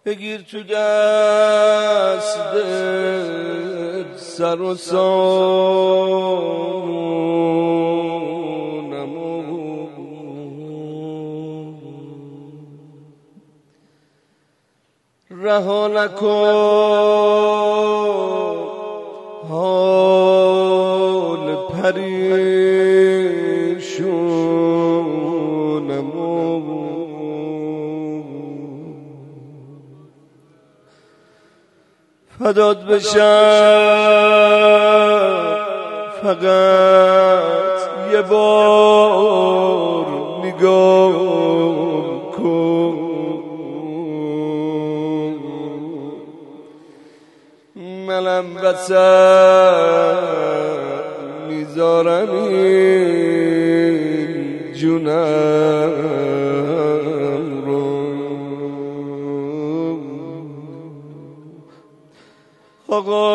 بگیر تو دست سر و سامونمو، رها نکن حال پریشونمو، فدات بشم فقط یه بار نگاه کن، منم وسط میذارم این جونم رو. آقا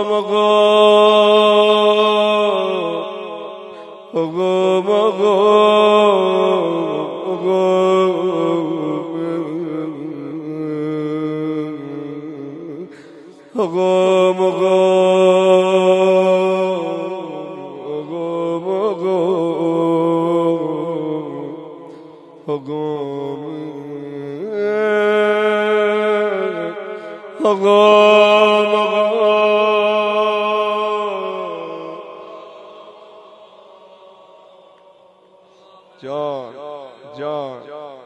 جان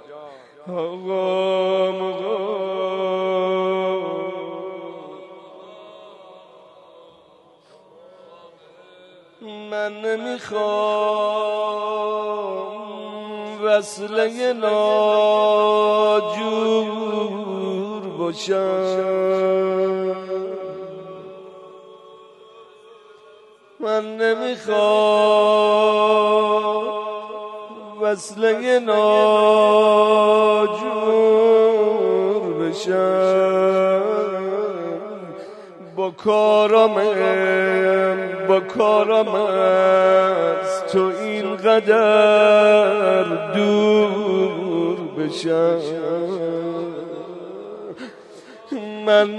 من نمیخوام وصله ناجور باشم، من نمیخوام وصله ناجور بشم، با کارم از تو اینقدر دور بشم، من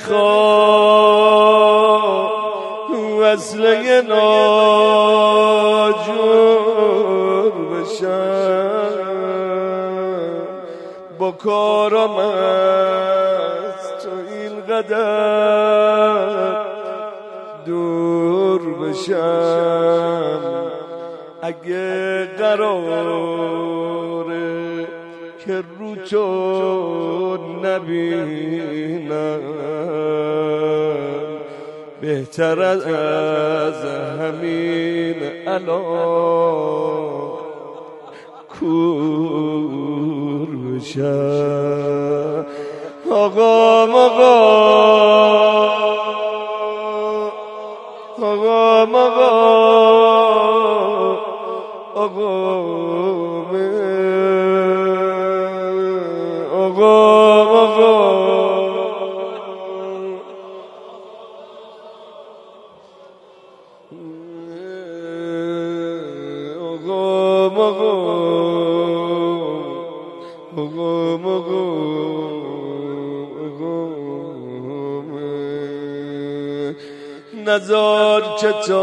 نمیخوام وصله ناجور بشم، با کارم از تو اینقدر دور بشم. اگه قراره که رو تو نبینم، بهتر از همین الان کور بشم. آقا نزار که تا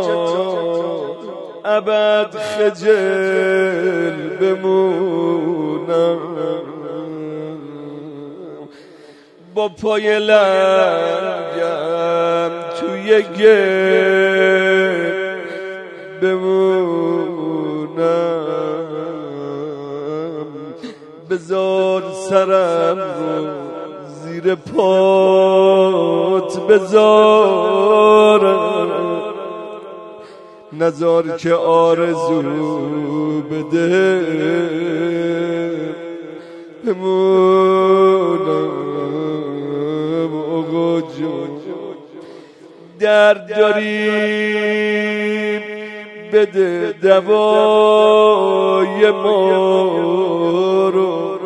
ابد خجل بمونم، با پای لنگم توی گل بمونم، بذار سرم رو زیر پات بذارم، نذار که آرزو بده بمونم. آقا جون درد داریم بده دوای ما رو،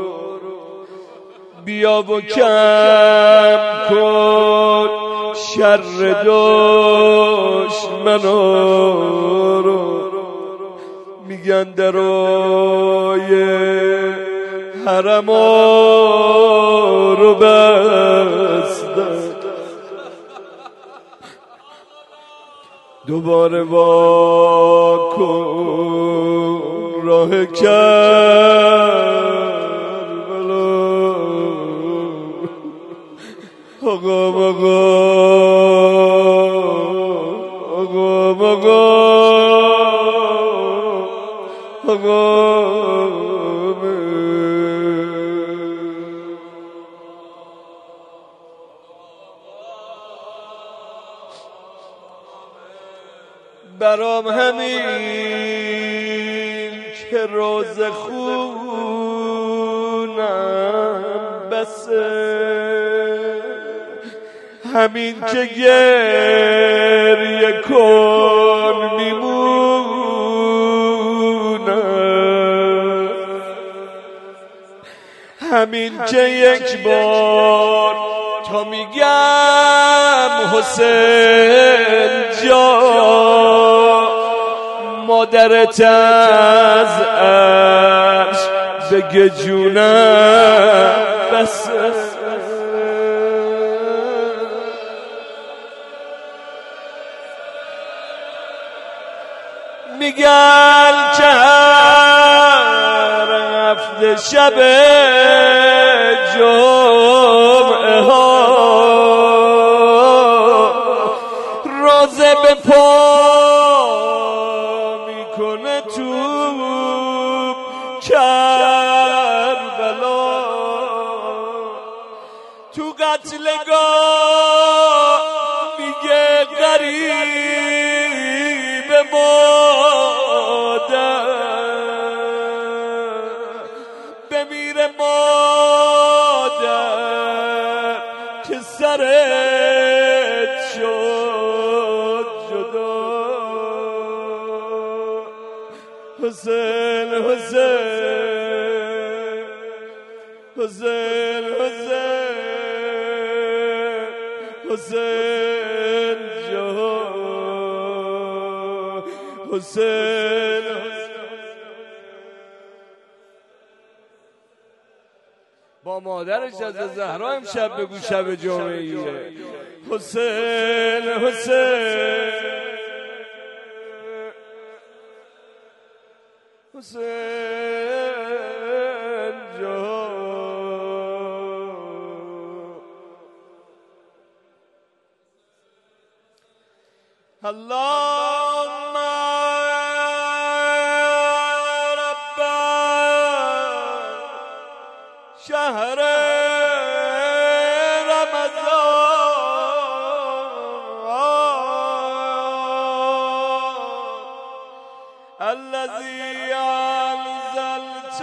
بیا و کم کن شر دشمنا رو. میگن درای حرما رو بستن، دوباره وا کن راه کربلا. آقا برام همین که روز خونم بسه، همین که گریه کن میمونم، همین که یک بار تا میگم حسین جان، مادرت از عرش بگه جونم بس. میگن که هر هفته شب جمعه ها روزه به پا میکنه تو کربلا، تو قتلگاه میگه غریب مادر، بمیره مادر که سرت شد جدا. حسین حسین حسین حسین حسین جان، حسین با مادرش از زهرا امشب بگو شب جمعه‌ایه. حسین حسین حسین جان، اللهم رب شهر الذي أنزلت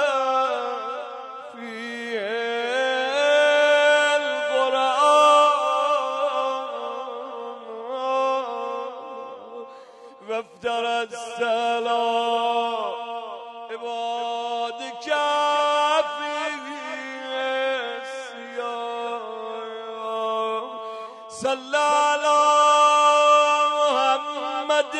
فيه القرآن وافتر السلام عبادك فيه الصيام صلى على محمد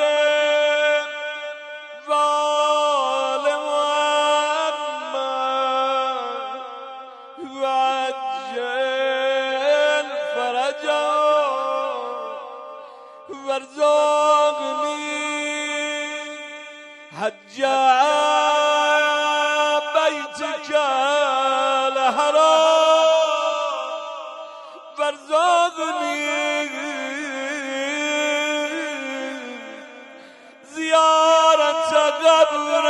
وارزقني حج بيتك الحرام، وارزقني زيارة قبر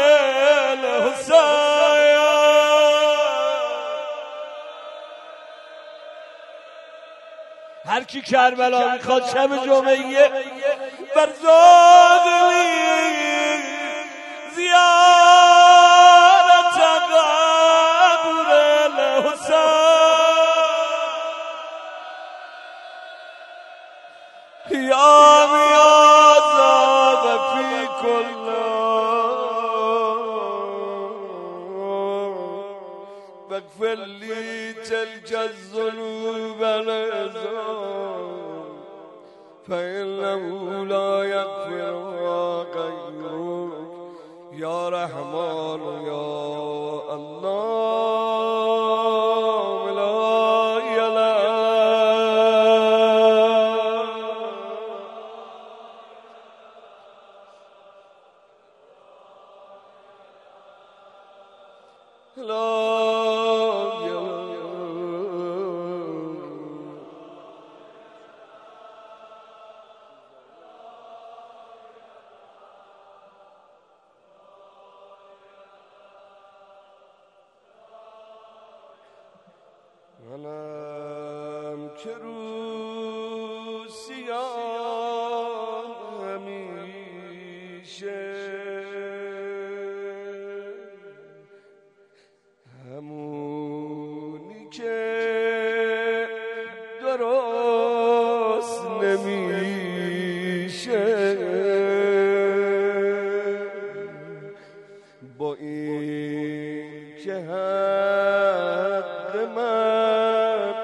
الحسين. هر کی کربلا میخواد شب جمعه برزاقی زیارت قبر الحسین، یا میازم فی کل واغفر لی تلك الذنوب العظام فإنه لا يغفرها غيرك يا رحمن يا الله. منم که روسیان همیشه همونی که درست نمیشه با این که حق من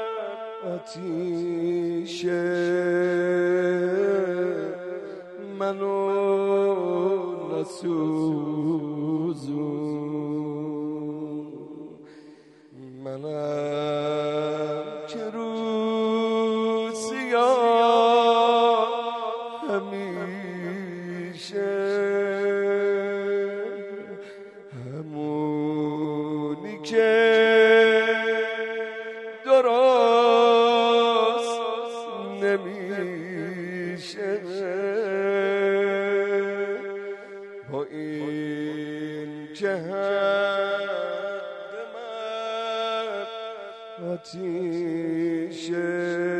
آتیشه منو نسوزون منم که روسیان همیشه همونی که درست نمیشه با این که حق من آتیشه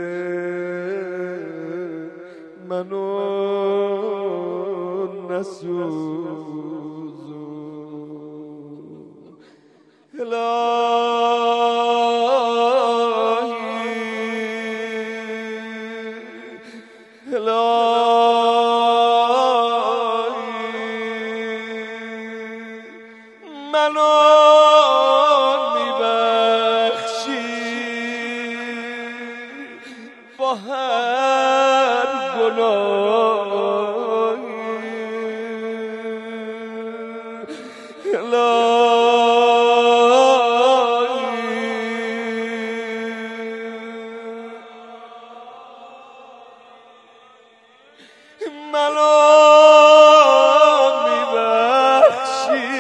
منو نسوزون منو میبخشی با هر گناهی منو میبخشی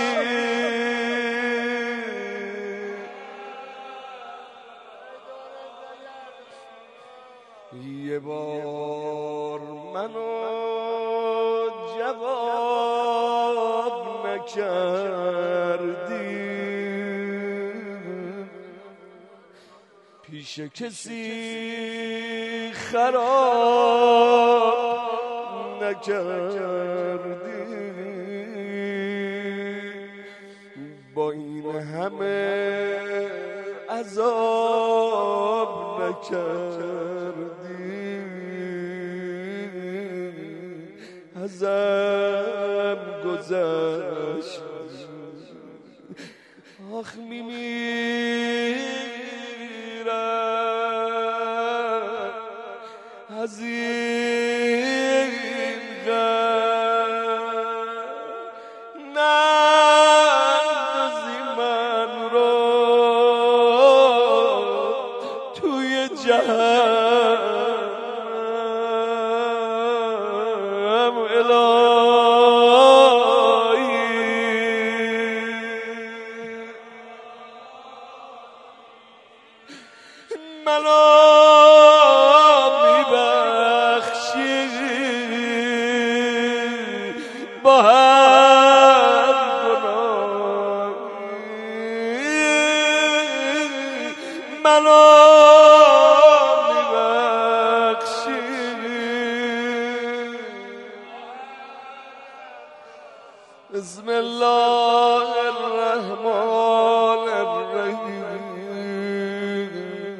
یه بار منو جواب نکردی پیش کسی خراب نکردی با این همه عذاب نکردی ازم گذشت آخ میمیرم از این غم نندازی من رو توی جهنم الهی منو میبخشی با هر گناهی منو میبخشی بسم الله الرحمن الرحیم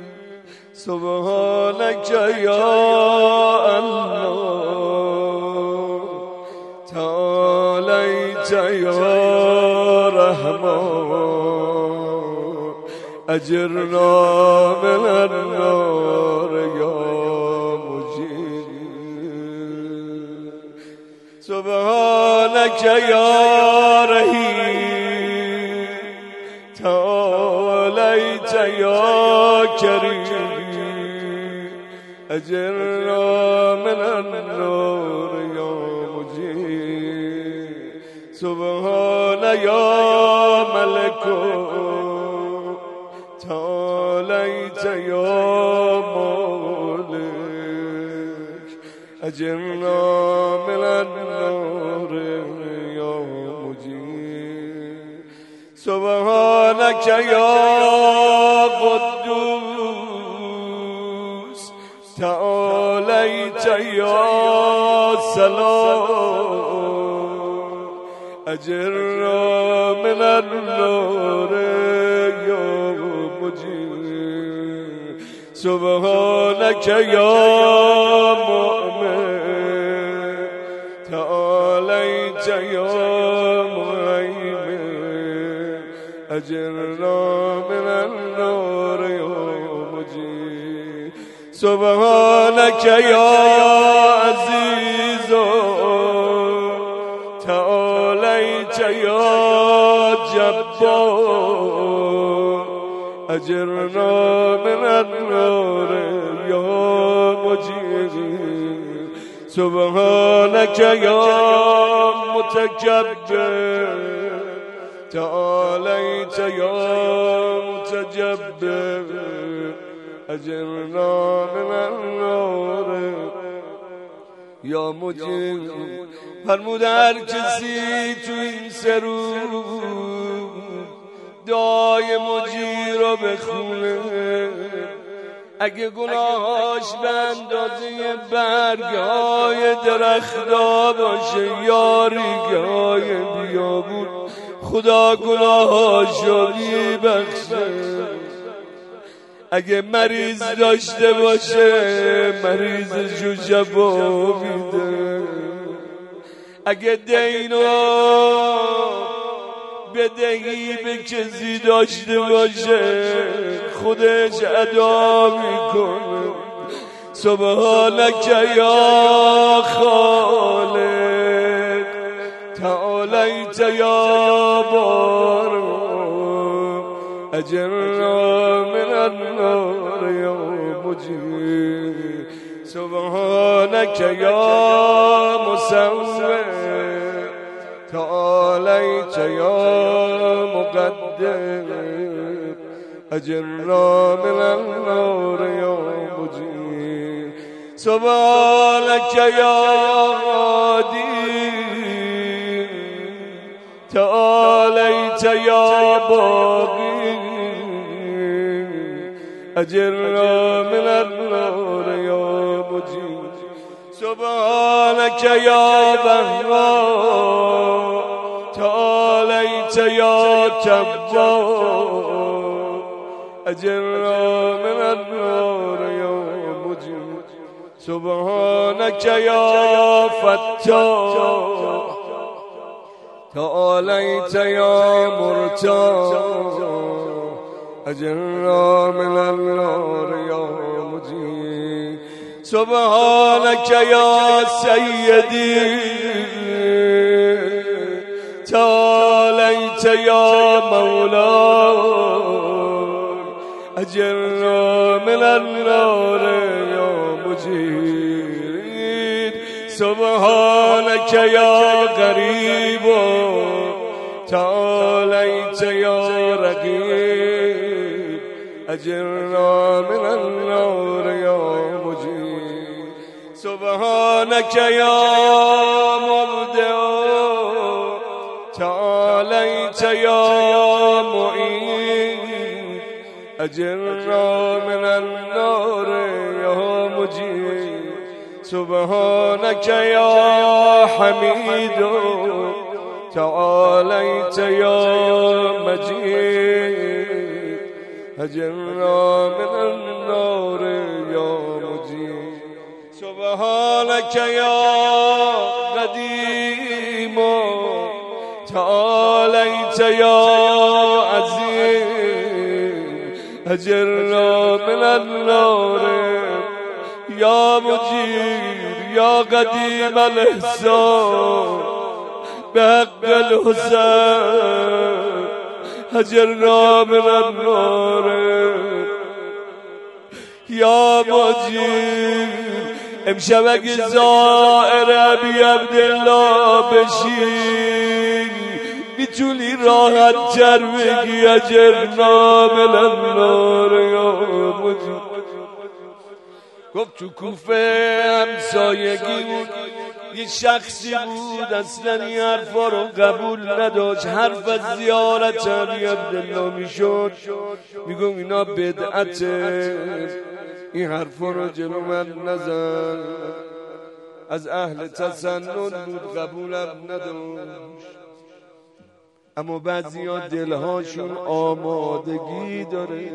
سبحانك یا الله تعالیت یا رحمان اجرنا من النار یا مجیر سبحانك یا رحیم تعالیت یا کریم اجرنا من النار یا مجیر سبحان یا ملک تعالیت یا مالک اجرنا من النار یا مجیر سبحانك یا قدوس تعاليت يا سلام أجرنا من النار يا مجيب سبحانك يا مؤمن تعاليت يا مهيمن أجرنا من النار يا مجيب سبحانك يا عزيز تعاليت يا جبار أجرنا من النار يا مجيب سبحانك يا متكبر تعاليت يا متجبر أجرنا من النار یا مجید. فرمود هر کسی تو این سه روز دعای مجید رو بخونه اگه گناهاش به اندازه برگهای درختا باشه یا ریگهای بیابون خدا گناهاشو میبخشه. اگه مریض داشته باشه مریضشو شفا میده. اگه دینو بدهی به کسی داشته باشه خودش ادا میکنه. سبحانک یا خالق تعالیت یا بار اجرنا من النار یا مجید. سبحانک یا مصور تعالیت یا مقدر اجرنا من النار یا مجید. سبحانک یا هادی تعالیت یا باقی اجرنا من النار یا مجید. سبحانک یا وهاب تعالیت یا تواب اجرنا من النار یا مجید. سبحانک یا فتاح تعالیت یا مرتاح اجرنا من النار یا مجید. سبحانک یا سیدی تعالیت یا مولا اجرنا من النار یا مجید. سبحانک یا غریب تعالیت یا رقیب اجرنا من النار یا مجید. سبحانک یا مبدع تعالیت یا معین اجرنا من النار یا مجید. سبحانک یا حمید تعالیت یا مجید اجرنا من النار یا مجید. سبحانک یا قدیم تعالیت یا عظیم اجرنا من النار یا مجید. یا قدیم الاحسان به حق الحسین اجرنا من النار یا مجید. امشب اگه زائر ابی عبدالله بشی میتونی راحت تر بگی اجرنا من النار یا مجید. گفت تو کوفه همسایگی بود یه شخصی بود اصلا این حرفا رو قبول نداشت. حرف از زیارت ابی عبدالله میشد میگم اینا بدعته این حرفا رو جلو من نزن. از اهل تسنن بود قبولم نداشت، اما بعضیا دلهاشون آمادگی داره.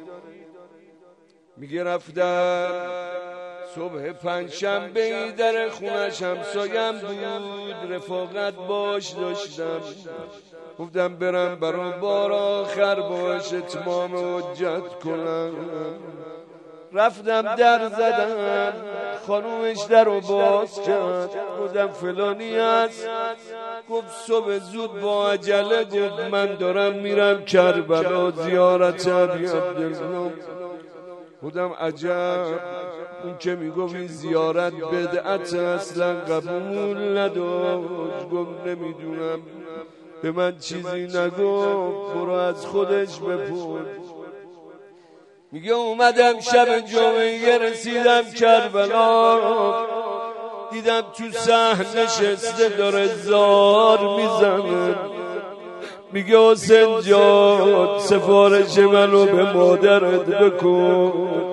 میگه رفتم صبح پنجشنبه در خونش همسایم بود، رفاقت باش داشتم. گفتم برم برای بار آخر باش اتمام حجت کنم. رفتم در زدم، خانومش در رو باز کرد. گفتم فلانی هست؟ گفت صبح زود با عجله. گفت من دارم میرم کربلا زیارت ابی عبدالله. گفتم عجب، اون که میگفت این زیارت بدعت اصلا قبول نداشت. گفت نمیدونم، به من چیزی نگفت، برو از خودش بپرس. میگه اومدم شب جمعه رسیدم کربلا، دیدم تو صحن نشسته داره زار میزنه. میگه حسین جان سفارش منو به مادرت بکن.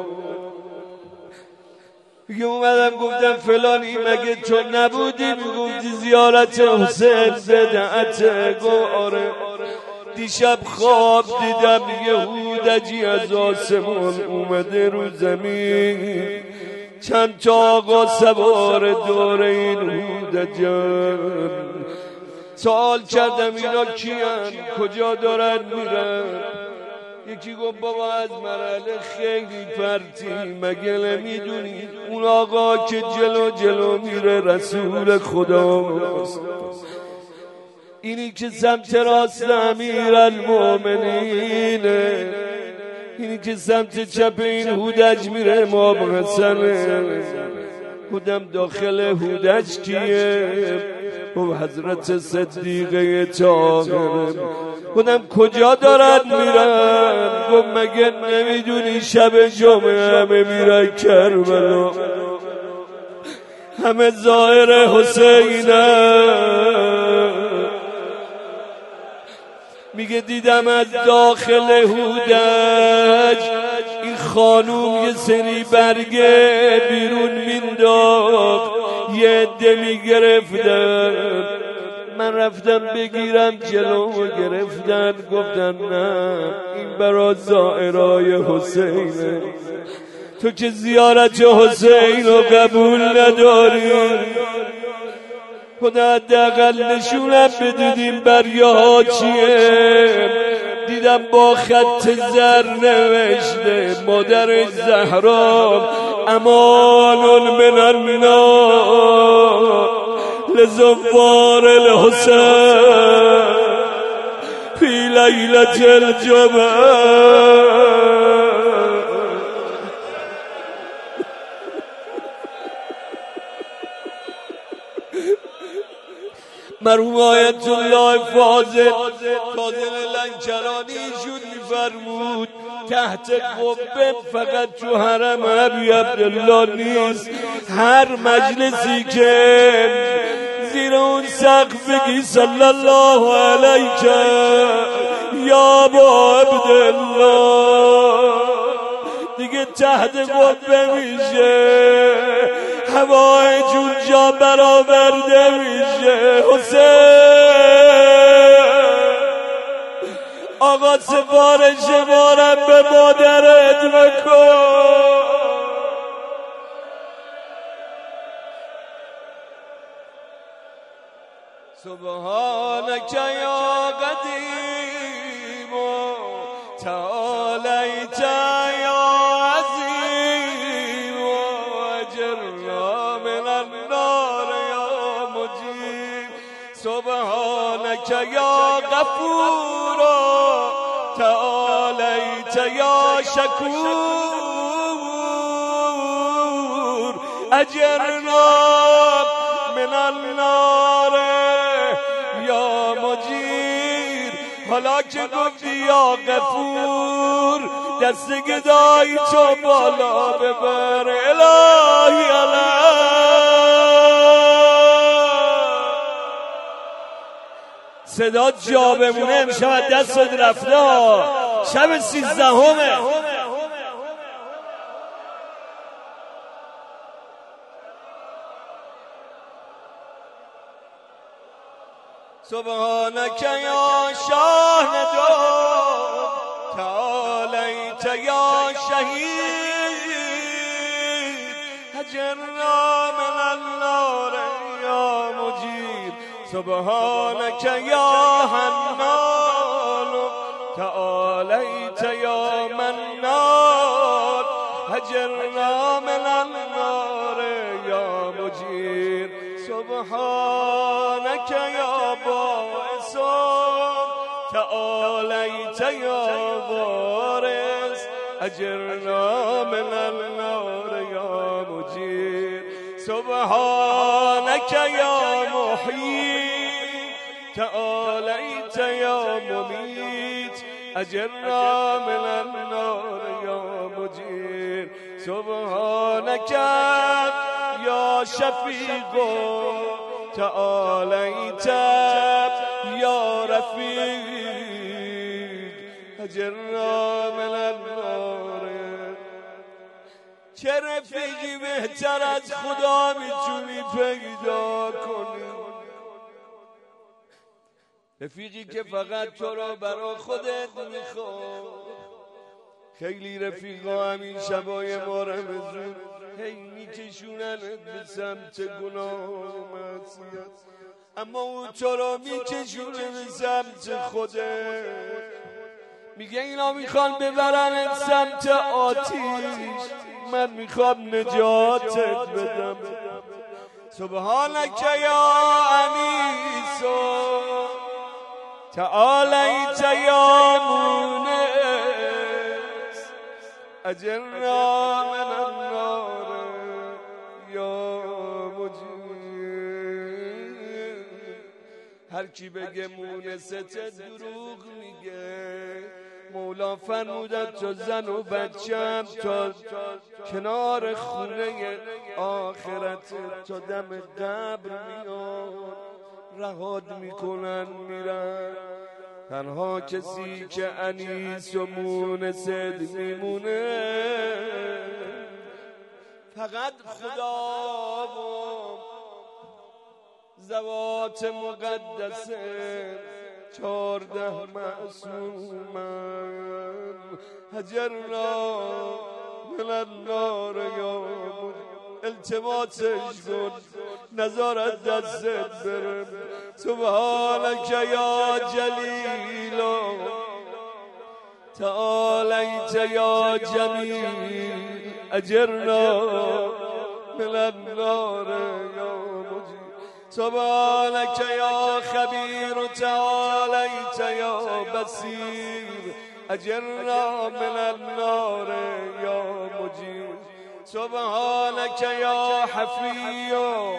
میگه اومدم گفتم فلانی مگه تو نبودی میگفتی زیارت حسین بدعته؟ گفت آره. دیشب خواب دیدم یه هودجی از آسمان اومده رو زمین، چند تا آقا سوار دور این هودجان. سوال کردم اینا کیان، کجا دارن میرن؟ یکی گفت بابا از مرحله خیلی پرتی، مگه نمیدونی اون آقا که جلو جلو میره رسول خداست، اینی که سمت راست امیرالمومنینه، اینی که سمت چپ این هودج میره امام حسنه. بودم داخل هودج کیه؟ و حضرت صدیقه طاهره. بودم کجا دارن میرن؟ گفت مگه نمیدونی شب جمعه همه میرن کربلا، همه ظاهر حسینه. میگه دیدم از داخل هودج این خانوم یه سری برگه بیرون مینداخت، یه عده میگرفتن. من رفتم بگیرم، جلو گرفتن. گفتن نه این برای زائرای حسینه، تو که زیارت حسین رو قبول نداری. خدا حداقل نشونم بدیدیم بریه ها چیه. دیدم با خط زر نوشته مادر زهرا امان من النار لزوار الحسین فی لیلة الجمعه. مرحوم آیت الله فاضل لنکرانی شد میفرمود تحت قبه فقط تو حرم ابی عبدالله نیست، هر مجلسی که زیر اون سقف بگی صلی الله علیک یا ابا عبدالله دیگه تحت قبه میشه، هوای جون جا برآورده میشه. حسین آقا سفارش مارم به مادرت بکن. سبحانک یا قدیم تعالیت یا عظیم اجرنا من النار یا مجیب. سبحانک یا غفور تعالیت یا شکور اجرنا من النار یا مجیر. حالا که گفتی یا غفور دست گدایی تو بالا ببر الهی صدا جا بمونه. امشب دست رفته شب 13 سبحانك يا شاه ندوم تعاليت يا شهيد هجرنا من النار يا مجير سبحانك يا حنان تعاليت يا منان هجرنا من النار يا مجير سبحانك يا بائس تعاليت يا وارث أجرنا من النار يا مجير سبحانك يا محيي تعاليت يا مميت أجرنا من النار يا مجير سبحانك يا شفيق تعاليت يا رفيق أجرنا من النار چه رفیقی بهتر از خدا میتونی پیدا کنی رفیقی که فقط تو را برا خودت میخواد خیلی رفیقا همین شبای ما رمضون هی میکشوننت به سمت گناه و معصیت اما اون تو را میکشونه به سمت خودت میگه اینا میخوان ببرنت سمت آتیش من میخوام نجاتت بدم سبحانك یا انیس تعالیت یا مونس اجرنا من النار یا مجیر هر کی بگه مونست دروغ میگه مولا فرمودن تو زن و بچم تا کنار خونه آخرت تا دم قبر میان رهاد میکنن میرن تنها کسی که انیس و مونست میمونه فقط خدا و ذوات مقدسه 14 معصومن هجرنا من النار یا التماسش کن نظارت دستت برم سبحانك یا جلیل تعالیت یا جمیل اجرنا من النار یا مجیر سبحانك يا خبير تعاليت يا بصير أجرنا من النار يا مجير سبحانك يا حفي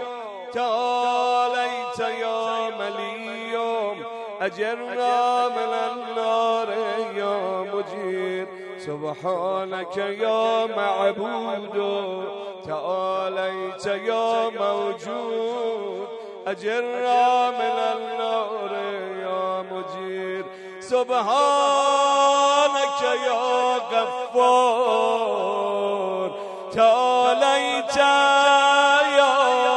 تعاليت يا ملي أجرنا من النار يا مجير سبحانك يا معبود تعاليت يا موجود أجرنا من النار يا مجير سبحانك يا غفار تعاليت يا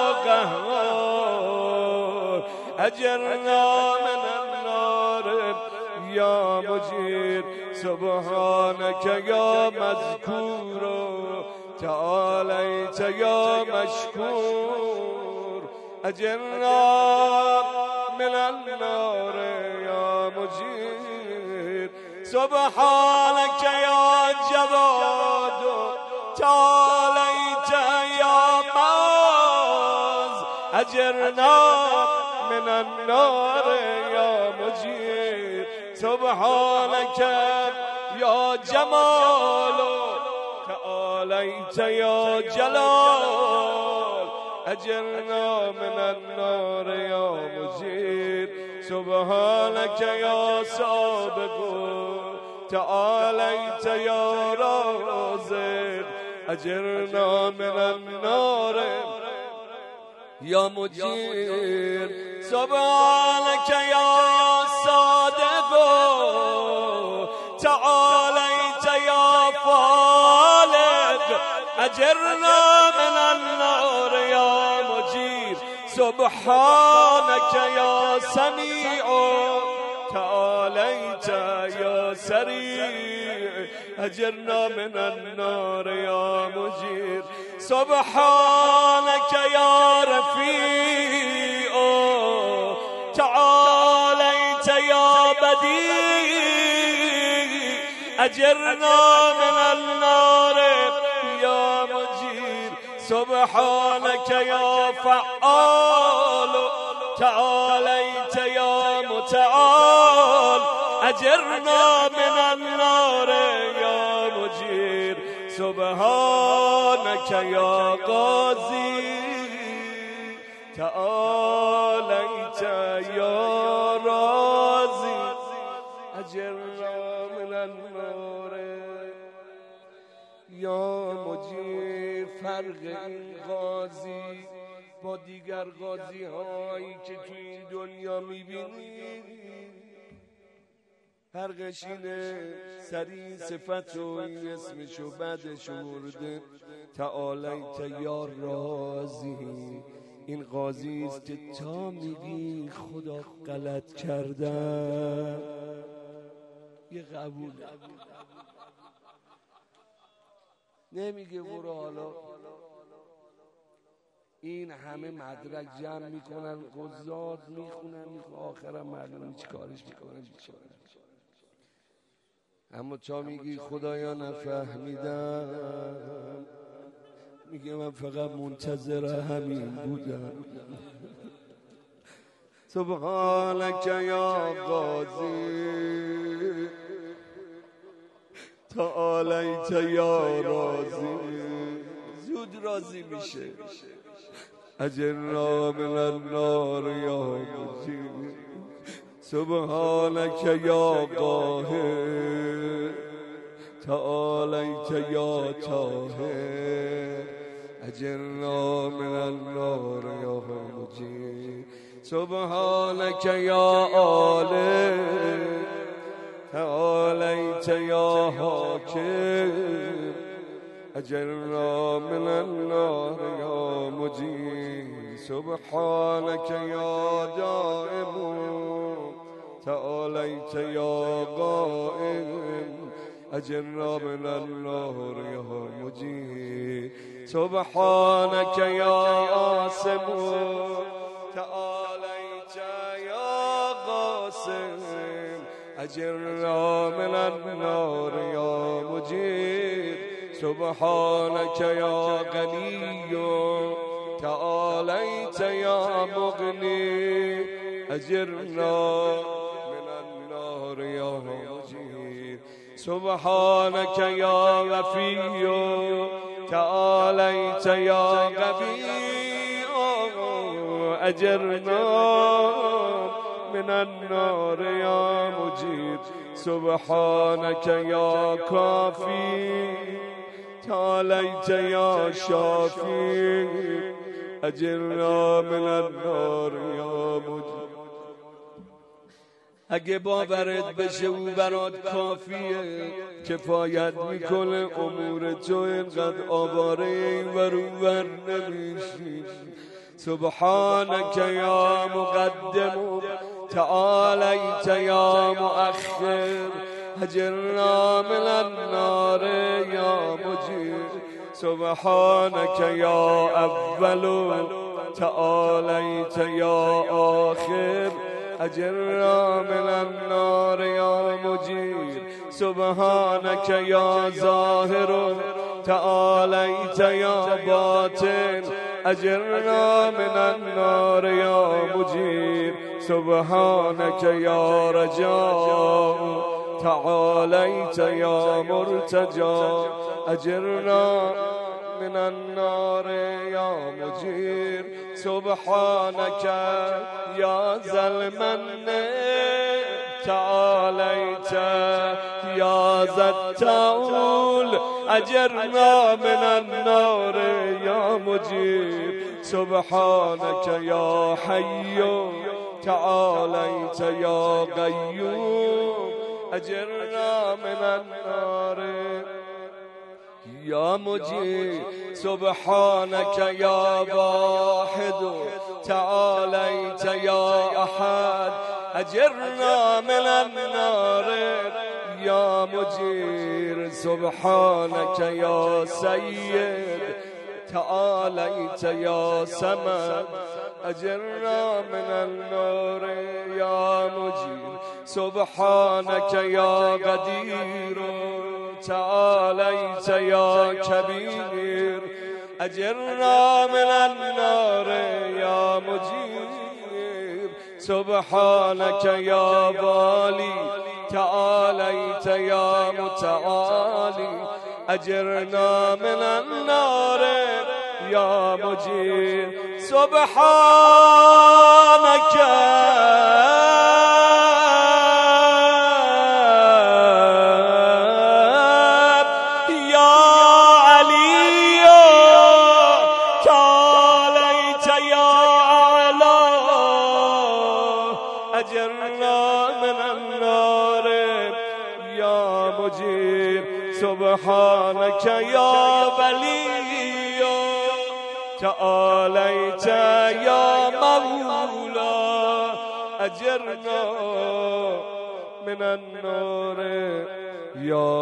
قهار أجرنا من النار يا مجير سبحانك يا مذكور تعاليت يا مشكور أجرنا من النار يا مجير سبحانك يا جواد تعاليت يا معز أجرنا من النار يا مجير سبحانك يا جمال تعاليت يا جلال أجرنا من النار يا مجير سبحانك يا سابق تعاليت يا رازق أجرنا من النار يا مجير سبحانك يا صادق تعاليت يا فالق أجرنا من النار يا مجير سبحانك يا سميع تعاليت يا سريع أجرنا من النار يا مجير سبحانك يا رفيع تعاليت يا بديع أجرنا من النار يا مجير سبحانك يا فعال تعاليت يا متعال أجرنا من النار يا مجير سبحانك يا غازي تعاليت يا رازي أجرنا من النار یا مجیر. فرق این غازی با دیگر غازی هایی که تو این دنیا میبینی فرقش اینه سریع صفت و این اسمشو بعدش ورده تعالیت یا رازی. این غازی است که تا میگی خدا غلط کردم یه قبول نمیگه برو حالا این همه مدرک جمع میکنن قضات میخونن آخرم معلومه چی کارش میکنن اما تا میگی خدایا نفهمیدم میگه من فقط منتظر همین بودم. سبحانك یا غازی تعالیت یا رازی زود راضی میشه اجرنا من النار یا مجیر سبحانك یا قاهر تعالیت یا طاهر اجرنا من النار یا مجیر سبحانك یا عالم تعالیت یا حاکم اجرنا من النار یا مجیر سبحانك یا دائم تعالیت یا قائم اجرنا من النار یا مجیر سبحانك یا عاصم تعالیت یا قاسم اجرنا من النار یا مجیر سبحانك یا غنی تعالیت یا مغنی اجرنا من النار یا مجیر سبحانك یا وفی تعالیت یا قوی اجرنا من النار یا مجیر سبحانك یا کافی تعالیت یا شافی اجرنا من النار یا مجیر. اگه باورت بشه او برات کافیه کفایت میکنه امور تو اینقدر آواره این ور اون ور نمیشی. سبحانك یا مقدم تعالیت یا مؤخر اجرنا من النار یا مجیر سبحانك یا اول تعالیت یا آخر اجرنا من النار یا مجیر سبحانك یا ظاهر تعالیت یا باطن اجرنا من النار یا مجیر سبحانك یا رجاء تعالیت یا مرتجا اجرنا من النار یا مجیر سبحانك یا ذا المن تعالیت یا ذا الطول اجرنا من النار یا مجیر سبحانك یا حی تعالیت یا قیوم اجرنا من النار یا مجیر سبحانك یا واحد تعاليت يا أحد أجرنا من النار يا مجير سبحانك يا سيد تعاليت يا سمد أجرنا من النار يا مجير سبحانك يا قدير تعاليت يا كبير أجرنا من النار يا مجير سبحانك يا والي تعاليت يا متعالي أجرنا من النار يا مجير سبحانك يا علي تعاليت يا أعلى أجرنا من النار يا مجير سبحانك يا ولي تعاليت يا مولا أجرنا من النار يا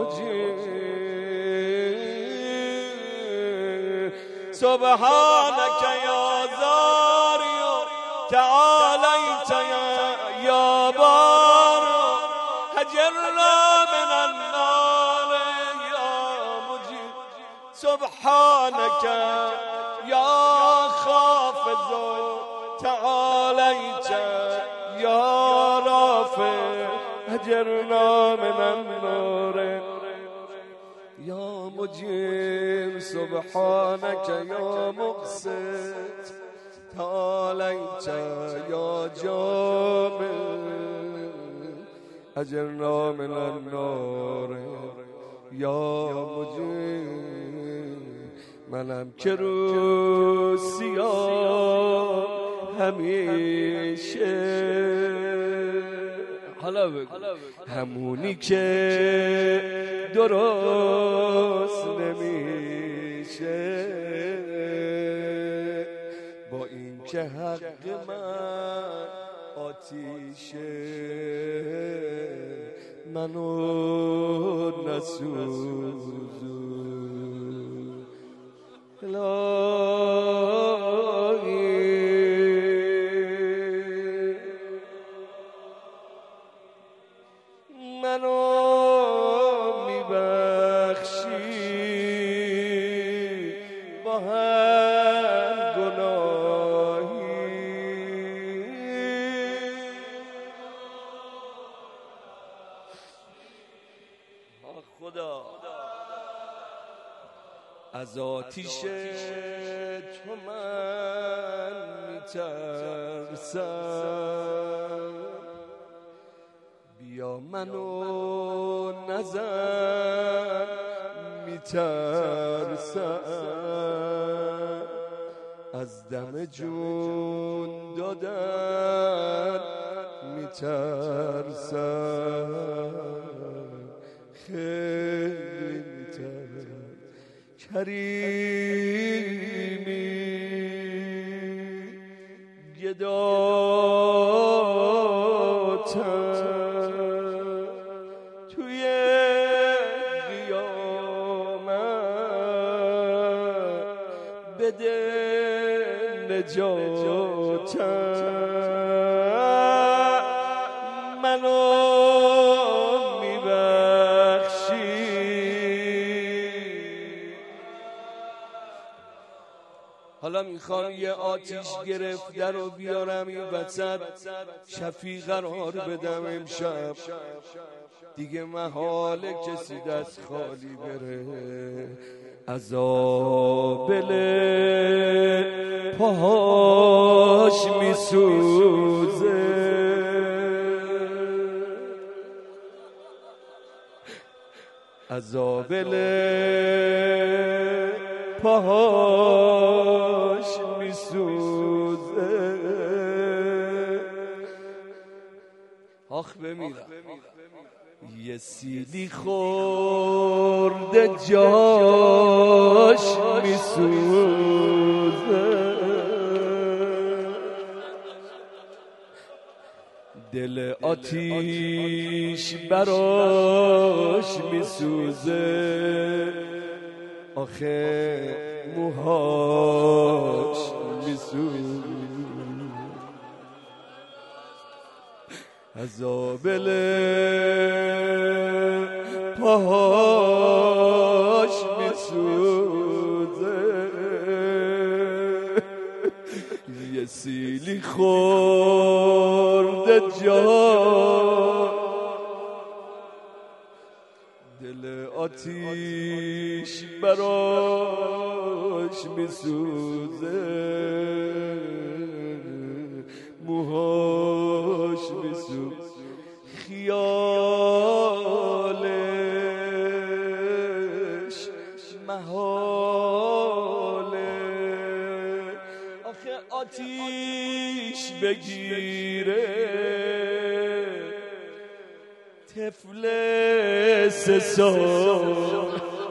مجير سبحانك يا زاري تعاليت يا بار أجرنا من النار يا مجير سبحانك يا خافض تعاليت يا رافع أجرنا من النار يا مجير سبحانك يا مقسط تعاليت يا جامع أجرنا من النار يا مجير منم که رو سیاه همیشه حالا بگو همونی که درست نمیشه با این که حق من آتیشه منو نسوزون منو میبخشی با هر گناهی خدا از آتیش تو من میترسم بیا منو نزن میترسم از دم جون دادن میترسم خیلی میترسم کریمی گداتم توی قیامت بده نجاتم منو حالا میخوام یه آتیش گرفته رو بیارم این وسط شفیع قرار بدم امشب دیگه محاله کسی دست خالی بره عذابل پاهاش میسوزه عذابل پاهاش میسوزه آخ بمیرم یه سیلی خورده جاش میسوزه دل آتیش براش میسوزه، آخه موهاش میسوزه، از آبل پاهاش میسوزه، یه سیلی خورده جا، دل آتیش براش میسوزه، موهاش میسوزه، خیالش محاله، آخه آتیش بگیره طفل 3 سال،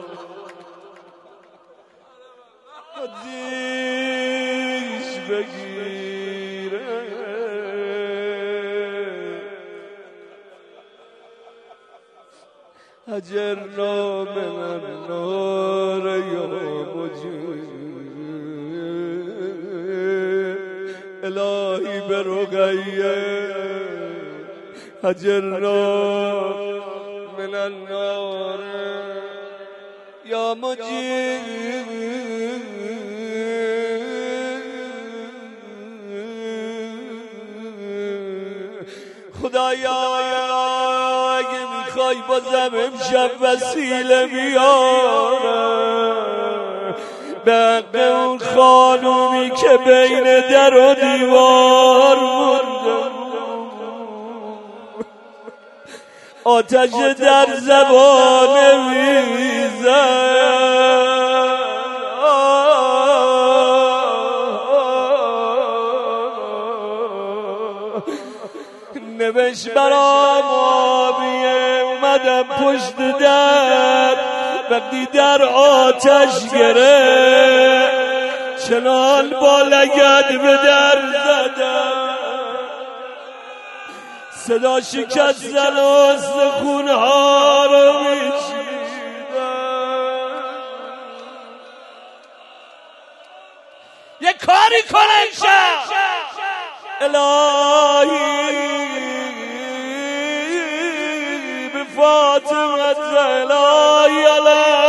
آتیش بگیره اجرنا من النار یا مجیر، الهی به رقیه اجرنا من النار یا مجیر، خدایا اگه میخوای بازم امشب وسیله بیارم به حق اون خانومی که بین در و دیوار مونده، آتش در زبان میزن، نوشت برام آبیه اومدم پشت در، وقتی در آتش گره چنان با لگد به در زدم، صدا شکستن استخون‌ها رو میچیدم، یه کاری کنن شد الهی به فاطمه الهی الهی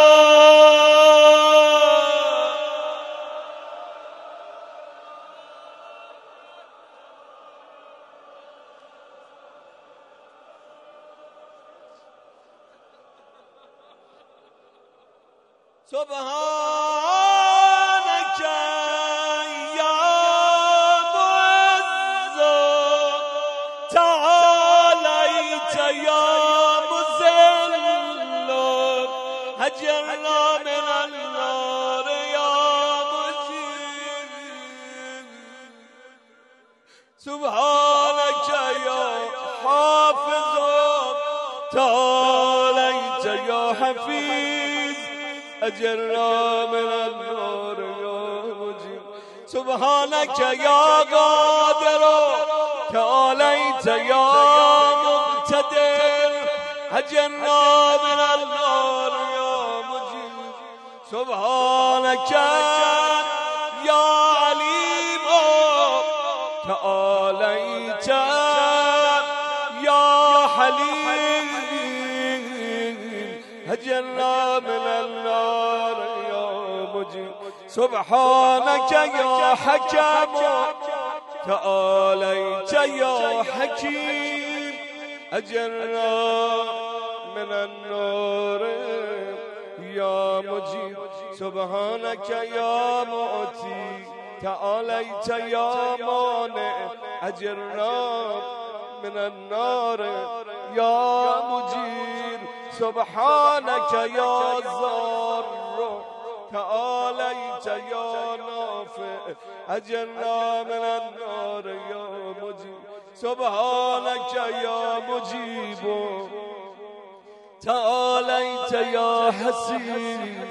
سبحانك يا معز تعاليت يا مذل هجرنا من النار يا مجير، سبحانك يا حافظ تعاليت يا حفيظ اجرنا من النار يا مجير، سبحانك يا قادر تعاليت يا مقتدر اجرنا من النار يا مجير، سبحانك يا عليم تعاليت يا حليم اجرنا من النار يا مجير، سبحانك يا حكم تعاليت يا حكيم اجرنا من النار يا مجير، سبحانك يا معطي تعاليت يا مانع اجرنا من النار يا مجير، سبحانك يا ضار تعاليت يا نافع اجرنا من النار يا مجير، سبحانك يا مجيب تعاليت يا حسيب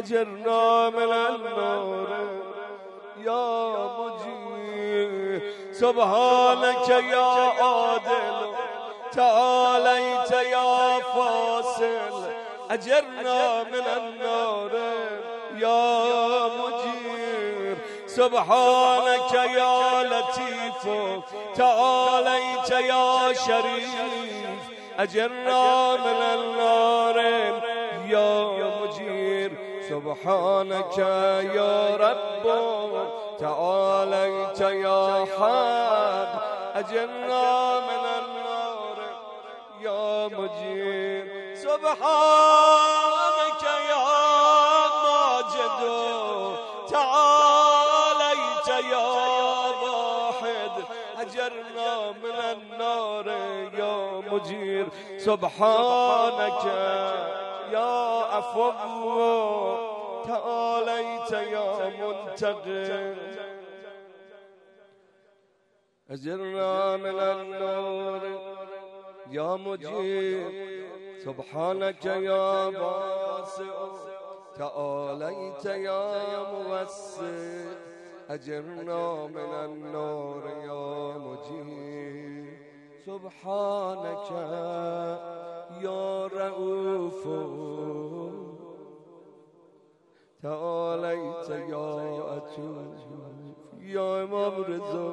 اجرنا من النار يا مجيب، سبحانك يا عادل تعاليت يا فاصل أجرنا من النار يا مجير سبحانك يا لطيف تعاليت يا شريف أجرنا من النار يا مجير سبحانك يا رب تعاليت يا حق أجرنا من النار يا مجير سبحانك يا ماجد تعاليت يا واحد أجرنا من النار يا مجير سبحانك يا عفو تعاليت يا منتقم أجرنا من النار يا مجيب سبحانك يا واسع تعاليت يا موسع أجرنا من النار يا مجيب سبحانك يا رؤوف تعاليت يا عطوف یا امام رضا.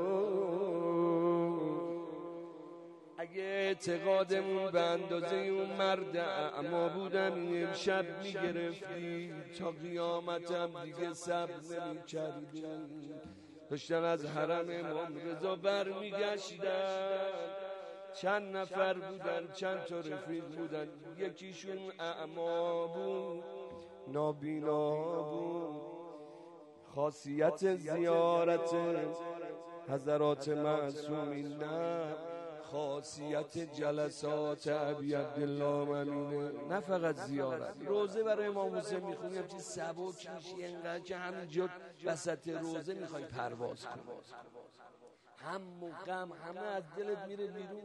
اگه اعتقادمون به اندازه اون مرد اعما بودم امشب میگرفتی تا قیامتم دیگه صبر نمی‌کردی. داشتن از حرم امام رضا برمیگشتن، چند نفر بودن، چند تا رفیق بودن، یکیشون اعما بود، نابینا بود. خاصیت زیارت حضرات معصومین نه، خاصیت جلسات ابی عبدالله امینه، نه فقط زیارت. روزه برای امام حسین میخونی همچین سبک میشی انقدر که همینجا وسط روزه میخوای پرواز کنی، هم و غم همه از دلت میره بیرون.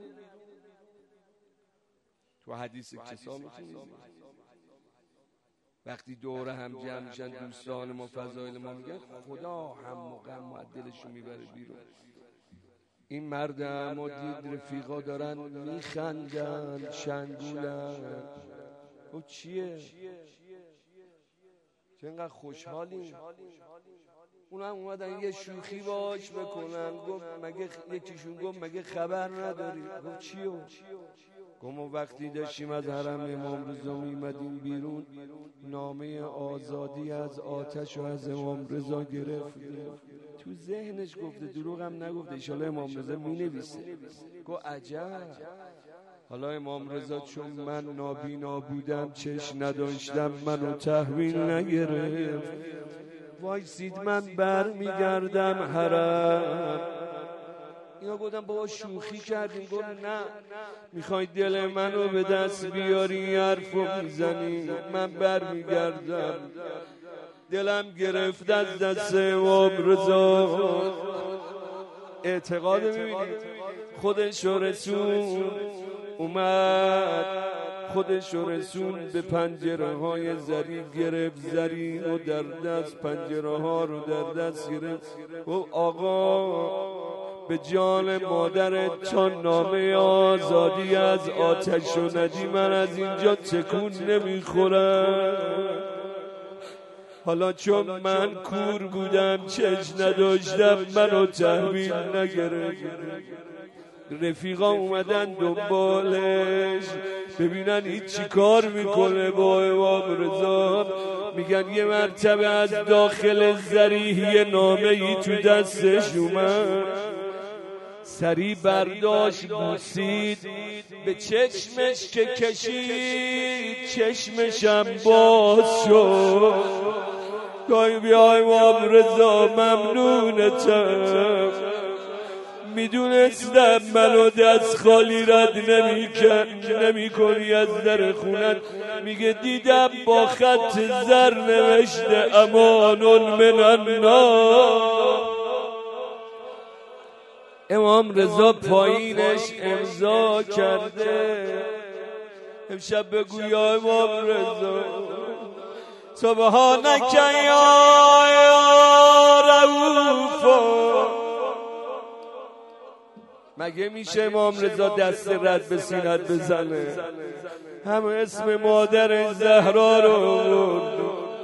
تو حدیث کسا میتونی وقتی دوره هم جمع میشن دوستان ما فضایل ما میگن خدا هم و غم و از دلشون میبره بیرون. این مرد اما دید رفیقا دارن میخندن شنگولن، او چیه؟ چه اینقدر خوشحالی؟ اونم اومدن یه شوخی باش بکنن. گفت مگه یکیشون گفت مگه خبر نداری؟ گفت چیو؟ گفت ما وقتی داشتیم از حرم امام رضا میمدیم بیرون نامه آزادی از آتش و از امام رضا گرفتیم. تو ذهنش گفته، دروغ هم نگفته، انشالله امام رضا مینویسه. گفت عجب. حالا امام رضا چون من نابینا بودم چشم نداشتم منو تحویل نگرفت، وایسید من بر میگردم حرم. اینا گفتم بابا شوخی کردیم. گفت نه، میخوای دل منو به دست بیاری حرفو میزنی، من بر میگردم. دلم گرفت از دست امام رضا. اعتقاد میبینید خودشو رسون اومد، خودشو رسون به پنجره های زری گرفت، زری و در دست پنجره ها رو در دست گرفت. و آقا به جان مادرت چون نامه آزادی از آتش و ندی من از اینجا تکون نمیخورم. حالا چون من کور بودم چشم نداشتم منو تحویل نگرفت. رفیقا اومدن دنبالش ببینن این چی کار میکنه با امام رضا. میگن یه مرتبه از داخل زریح یه نامه ای تو دستش اومد، سری برداشت بوسید، به چشمش که کشید چشمشم باز شد. گاهی بیای امام رضا ممنونتم، میدونستم منو دست خالی رد نمی کنی از در خونت. میگه دیدم با خط زر نوشته امان من النار. امام رضا پایینش امضا کرده. امشب بگو یا امام رضا سبحانک یا رؤوف مگه میشه امام رضا دست رد به سینت بزنه؟ هم اسم مادر زهرا رو آورد،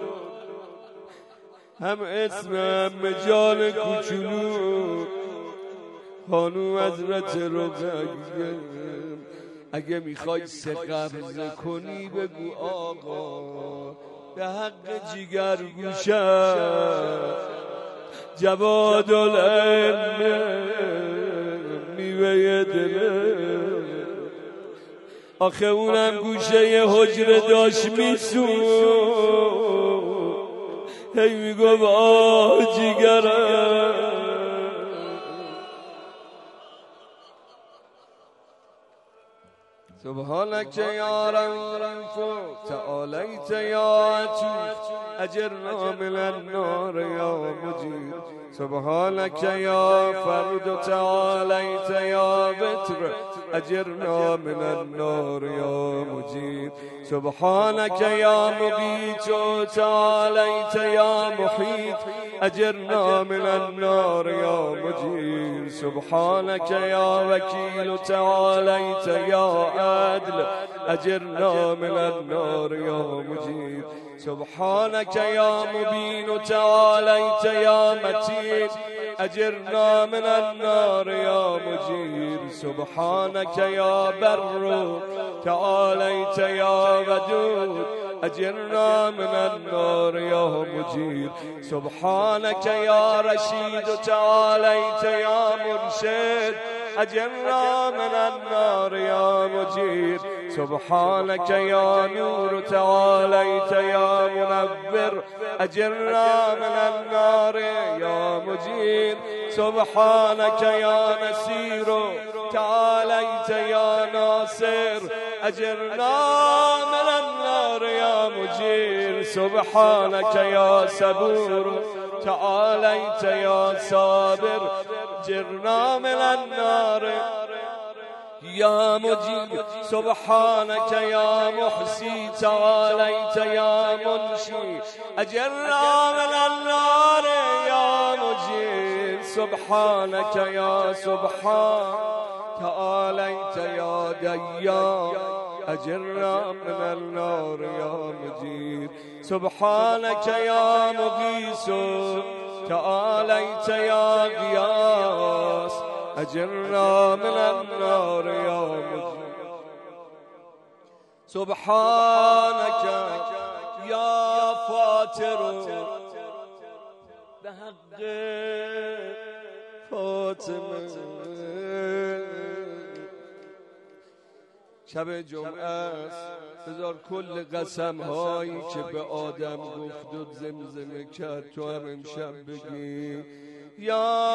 هم اسم عمه جان کوچولو خانوم حضرت رقیه. اگه میخوای سقبض کنی بگو آقا به حق جیگر گوشم جواد العلم میوه دله. آخه اونم گوشه حجره داشت میسون، هی میگو آه جیگرم. سبحانك يا رؤوف تعاليت يا عتيق أجرنا من النار يا مجير. سبحانك يا فرد تعاليت يا بتر أجرنا من النار يا مجير. سبحانك يا مبيت تعاليت يا محيط أجرنا من النار يا مجير. سبحانك يا وكيل تعاليت يا عدل أجرنا من النار يا مجير. سبحانك يا مبين تعاليت يا متين أجرنا من النار يا مجير. سبحانك يا بر تعاليت يا ودود أجرنا من النار يا مجير. سبحانك يا رشيد تعاليت يا مرشد أجرنا من النار يا مجير. سبحانك يا نور تعاليت يا منور أجرنا من النار يا مجير. سبحانك يا نسير تعاليت يا ناصر أجرنا من النار يا مجير. سبحانك يا صبور تعاليت يا صابر أجرنا من النار يا مجيب. سبحانك يا محسي تعاليت يا منشي أجرنا من النار يا مجيب. سبحانك يا سبحان تعاليت يا ديان أجرنا من النار يا مجير. سبحانك يا مغيث تعاليت يا غياث أجرنا من النار يا مجير. سبحانك يا فاتر بحق فاطمه. شب جمعه است، بذار کل قسم هایی که به آدم گفت و زمزمه کرد تو هم امشب بگی. یا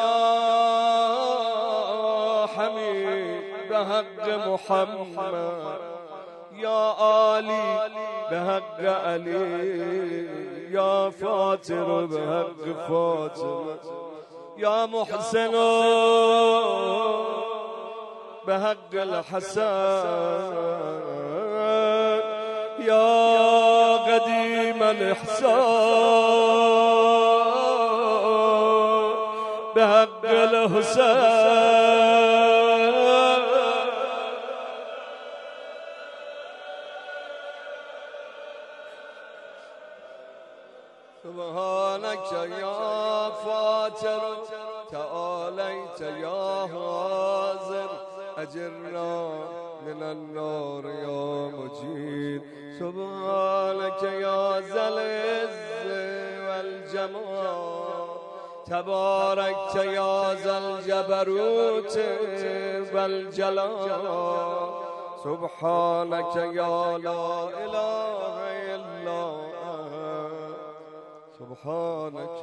حمید به حق محمد، یا علی به حق علی، یا فاطر به حق فاطمه، یا محسن به حق الحسن، یا قدیم الاحسان به حق الحسن. سبحانك يا فاتر تعاليت يا حاضر أجرنا من النار يا مجير. سبحانك يا ذا العز والجمال تباركت يا ذا الجبروت والجلال. سبحانك يا لا إله إلا أنت سبحانك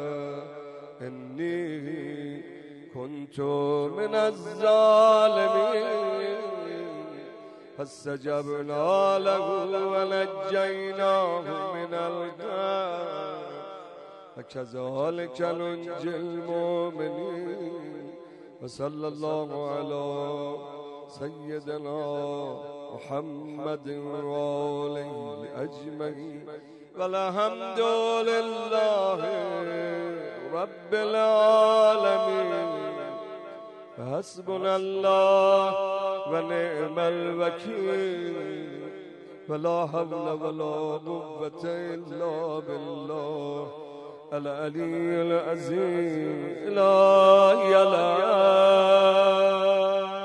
إني كنت من الظالمين. فاستجبنا له ونجيناه من الغم وكذلك ننجي المؤمنين. وصلى الله على سيدنا محمد وآله أجمعين والحمد لله رب العالمين. حسبنا الله و نعم الوکیل ولا حول ولا قوة الا بالله العلی العظیم. الهی العظیم